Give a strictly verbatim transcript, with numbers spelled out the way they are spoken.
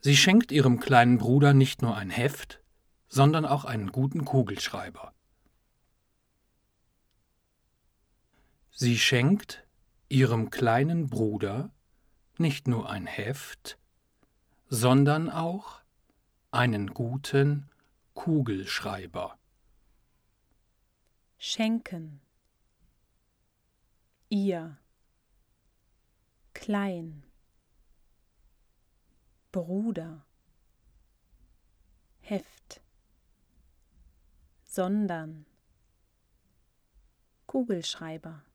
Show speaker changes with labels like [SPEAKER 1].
[SPEAKER 1] Sie schenkt ihrem kleinen Bruder nicht nur ein Heft, sondern auch einen guten Kugelschreiber. Sie schenkt ihrem kleinen Bruder nicht nur ein Heft, sondern auch einen guten Kugelschreiber.
[SPEAKER 2] Schenken. Ihr. Klein. Bruder. Heft. Sondern. Kugelschreiber.